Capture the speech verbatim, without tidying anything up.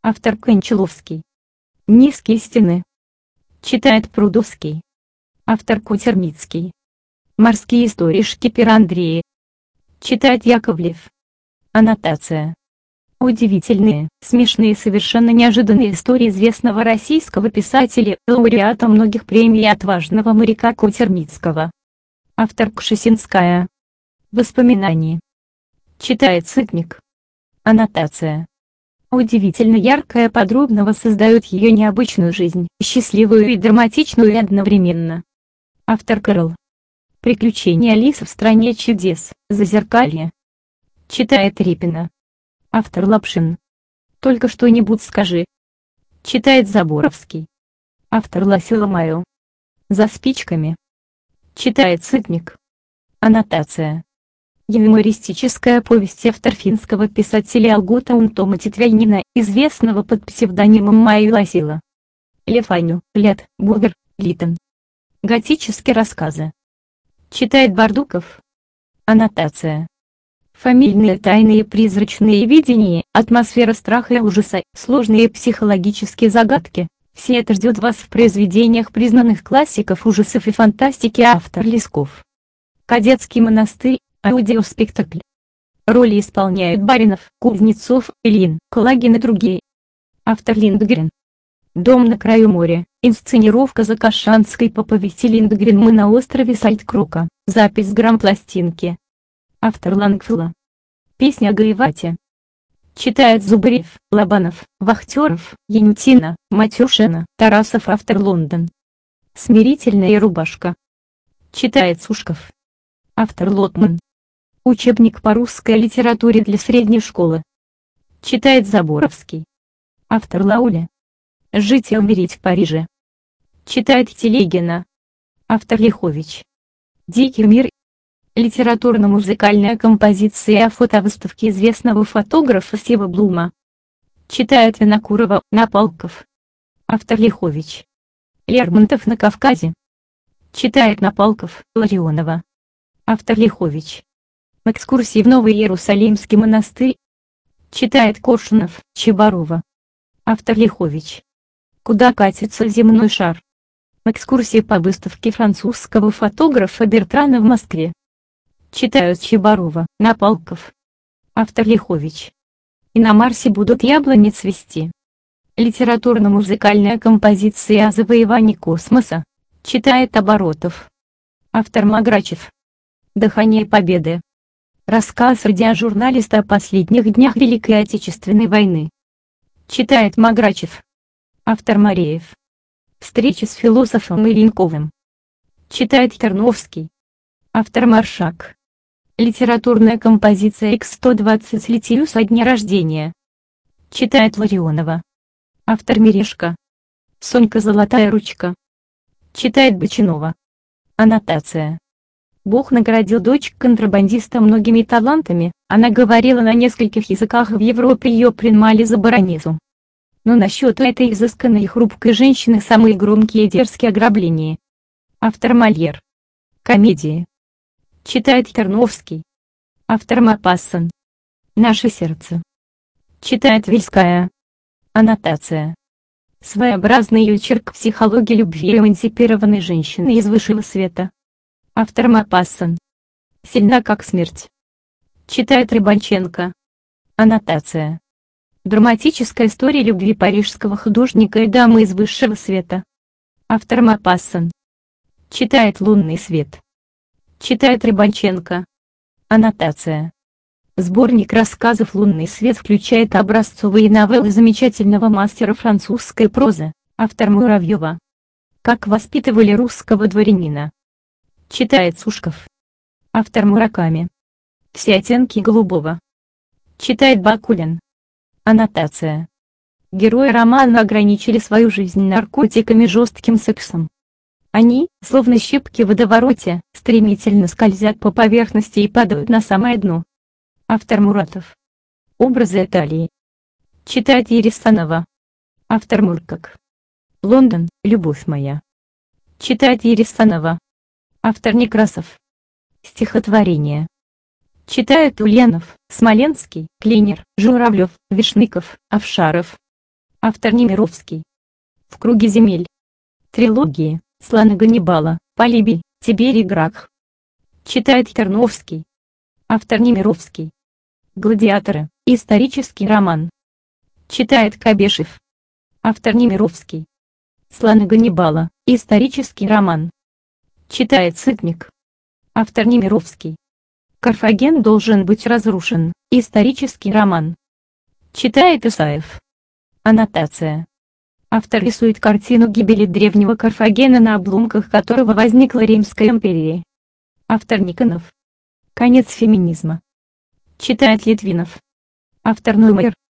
Автор Кончаловский. Низкие стены. Читает Прудовский. Автор Кутермицкий. Морские истории шкипера Андрея. Читает Яковлев. Аннотация. Удивительные, смешные и совершенно неожиданные истории известного российского писателя, лауреата многих премий и отважного моряка Кутермицкого. Автор Кшесинская. Воспоминания. Читает Сытник. Аннотация. Удивительно яркая подробно воссоздает ее необычную жизнь, счастливую и драматичную и одновременно. Автор Кэрол. Приключения Алисы в стране чудес, Зазеркалье. Читает Репина. Автор Лапшин. Только что-нибудь скажи. Читает Заборовский. Автор Лосиломаю. За спичками. Читает Сытник. Аннотация. Юмористическая повесть автор финского писателя Алгота Унтома Титвянина, известного под псевдонимом Майю Лосила. Лефаню, Лет, Бугер, Литон. Готические рассказы. Читает Бардуков. Аннотация. Фамильные тайные призрачные видения, атмосфера страха и ужаса, сложные психологические загадки. Все это ждет вас в произведениях признанных классиков ужасов и фантастики. Автор Лесков. Кадетский монастырь. Аудиоспектакль. Роли исполняют Баринов, Кузнецов, Ильин, Калагин и другие. Автор Линдгрен. Дом на краю моря. Инсценировка закашанской по повести Линдгрен. Мы на острове Сальткрока. Запись грампластинки. Автор Лангфилла. Песня о Гаевате. Читает Зубарев, Лобанов, Вахтеров, Янютина, Матюшина, Тарасов. Автор Лондон. Смирительная рубашка. Читает Сушков. Автор Лотман. Учебник по русской литературе для средней школы. Читает Заборовский. Автор Лауля. Жить и умереть в Париже. Читает Телегина. Автор Лихович. Дикий мир. Литературно-музыкальная композиция о фотовыставке известного фотографа Стива Блума. Читает Винокурова, Напалков. Автор Лихович. Лермонтов на Кавказе. Читает Напалков, Ларионова. Автор Лихович. Экскурсии в Новый Иерусалимский монастырь. Читает Коршунов, Чебарова. Автор Лихович. Куда катится земной шар? Экскурсии по выставке французского фотографа Бертрана в Москве. Читают Чебарова, Напалков. Автор Лихович. И на Марсе будут яблони цвести. Литературно-музыкальная композиция о завоевании космоса. Читает Оборотов. Автор Маграчев. Дыхание победы. Рассказ радиожурналиста о последних днях Великой Отечественной войны. Читает Маграчев. Автор Мареев. Встреча с философом Ильинковым. Читает Терновский. Автор Маршак. Литературная композиция икс сто двадцать летию со дня рождения. Читает Ларионова. Автор Мережка. Сонька Золотая ручка. Читает Бочинова. Аннотация. Бог наградил дочь контрабандиста многими талантами, она говорила на нескольких языках, в Европе ее принимали за баронессу. Но насчет этой изысканной и хрупкой женщины самые громкие и дерзкие ограбления. Автор Мольер. Комедии. Читает Терновский. Автор Мапассан. Наше сердце. Читает Вельская. Аннотация. Своеобразный очерк психологии любви эмансипированной женщины из высшего света. Автор Мапассан. Сильна как смерть. Читает Рыбаченко. Аннотация. Драматическая история любви парижского художника и дамы из высшего света. Автор Мапассан. Читает Лунный свет. Читает Рыбаченко. Аннотация. Сборник рассказов «Лунный свет» включает образцовые новеллы замечательного мастера французской прозы, автор Муравьева. Как воспитывали русского дворянина. Читает Сушков. Автор Мураками. Все оттенки голубого. Читает Бакулин. Аннотация. Герои романа ограничили свою жизнь наркотиками, жестким сексом. Они, словно щепки в водовороте, стремительно скользят по поверхности и падают на самое дно. Автор Муратов. Образы Италии. Читает Ересанова. Автор Муркак. Лондон, любовь моя. Читает Ересанова. Автор Некрасов. Стихотворение. Читают Ульянов, Смоленский, Клейнер, Журавлев, Вишныков, Овшаров. Автор Немировский. В круге земель. Трилогии. Сланы Ганнибала, Полибий, Тиберий Гракх. Читает Терновский. Автор Немировский. Гладиаторы. Исторический роман. Читает Кабешев. Автор Немировский. Сланы Ганнибала. Исторический роман. Читает Сытник. Автор Немировский. Карфаген должен быть разрушен. Исторический роман. Читает Исаев. Аннотация. Автор рисует картину гибели древнего Карфагена, на обломках которого возникла Римская империя. Автор Никонов. Конец феминизма. Читает Литвинов. Автор Нумер.